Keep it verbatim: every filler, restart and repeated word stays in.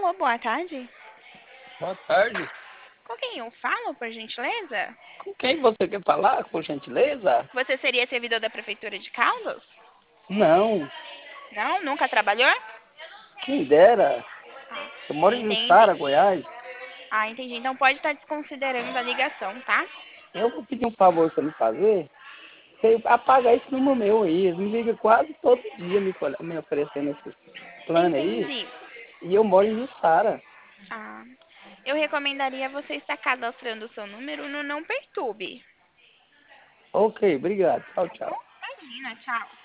Alô, boa tarde. Boa tarde. Com quem eu falo, por gentileza? Com quem você quer falar, por gentileza? Você seria servidor da Prefeitura de Caldas? Não, Não? Nunca trabalhou? quem dera. Ah, Eu moro em entendi. Jussara, Goiás. Ah, entendi. Então pode estar desconsiderando a ligação, tá? Eu vou pedir um favor pra você me fazer. Você apaga esse número meu aí. Eles me ligam quase todo dia me, fol- me oferecendo esses planos aí. Entendi. E eu moro em Jussara. Ah, eu recomendaria você estar cadastrando o seu número no Não Perturbe. Ok, obrigado. Tchau, Tá bom? tchau. Imagina, tchau.